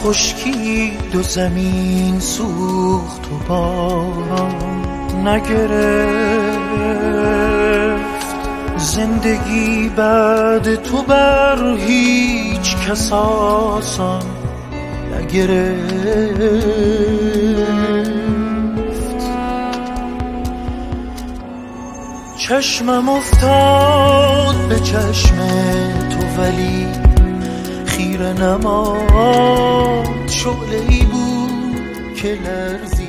خشکید و زمین سوخت و باران نگرفت. زندگی بعد تو بر هیچ کس آسان نگرفت. چشمم افتاد به چشم تو ولی خیره نماد. شعله‌ای بود که لرزید